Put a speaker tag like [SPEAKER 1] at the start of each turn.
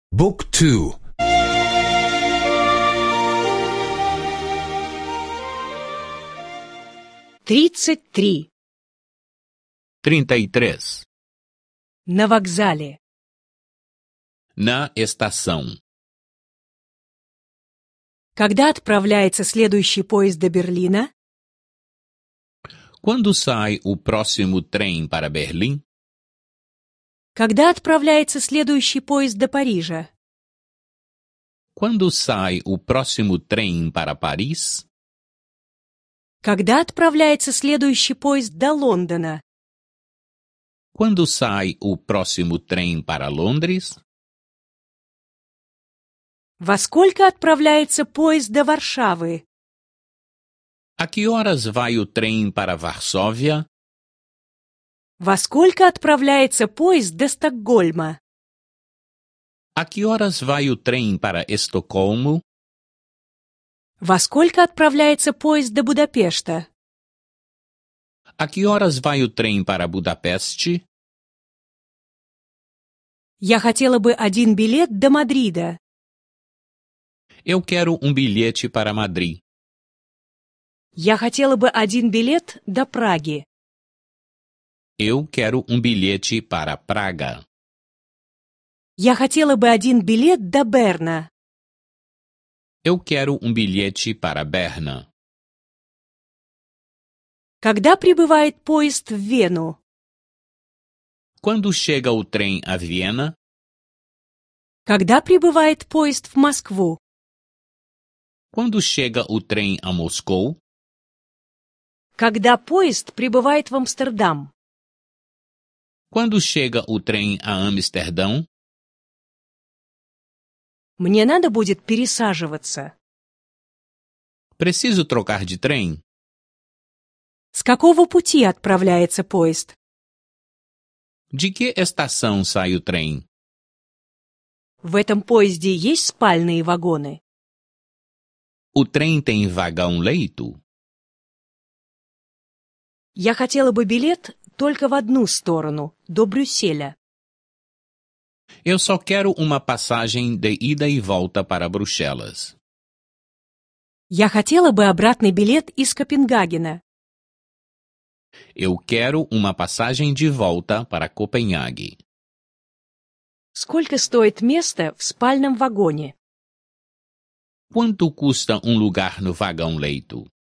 [SPEAKER 1] Book 2.
[SPEAKER 2] 33.
[SPEAKER 3] 33.
[SPEAKER 2] На вокзале.
[SPEAKER 3] Na estação.
[SPEAKER 2] Когда отправляется следующий поезд до Берлина?
[SPEAKER 3] Quando sai o próximo trem para Berlim?
[SPEAKER 2] Когда отправляется следующий поезд до Парижа?
[SPEAKER 3] Quando sai o próximo trem para Paris?
[SPEAKER 2] Когда отправляется следующий поезд до Лондона?
[SPEAKER 3] Quando sai o próximo trem para Londres?
[SPEAKER 2] Во сколько отправляется поезд до Варшавы?
[SPEAKER 3] A que horas vai o trem para Varsóvia?
[SPEAKER 2] Во сколько отправляется поезд до Стокгольма?
[SPEAKER 3] A que horas vai o trem para Estocolmo?
[SPEAKER 2] Во сколько отправляется поезд до Будапешта?
[SPEAKER 3] A que horas vai o trem para Budapeste?
[SPEAKER 2] Я хотела бы один билет до Мадрида.
[SPEAKER 3] Eu quero um bilhete para Madrid.
[SPEAKER 2] Я хотела бы один билет до Праги.
[SPEAKER 3] Eu quero um bilhete para Praga.
[SPEAKER 2] Я хотела бы один билет до Берна.
[SPEAKER 3] Eu quero um bilhete para Berna.
[SPEAKER 2] Когда прибывает поезд в Вену?
[SPEAKER 3] Quando chega o trem a Viena?
[SPEAKER 2] Когда прибывает поезд в Москву?
[SPEAKER 3] Quando chega o trem a Moscou?
[SPEAKER 2] Когда поезд прибывает в Амстердам?
[SPEAKER 3] Quando chega o trem a Amsterdão?
[SPEAKER 2] Мне надо будет пересаживаться.
[SPEAKER 3] Preciso trocar de trem?
[SPEAKER 2] С какого пути отправляется поезд?
[SPEAKER 3] De que estação sai o trem?
[SPEAKER 2] В этом поезде есть спальные вагоны?
[SPEAKER 3] O trem tem vagão-leito?
[SPEAKER 2] Я хотела бы билет только в одну сторону, до Брюсселя.
[SPEAKER 3] Eu só quero uma passagem de ida e volta para Bruxelas.
[SPEAKER 2] Я хотела бы обратный билет из Копенгагена.
[SPEAKER 3] Eu quero uma passagem de volta para Copenhague.
[SPEAKER 2] Сколько стоит место в спальном вагоне?
[SPEAKER 3] Quanto custa um lugar no vagão-leito?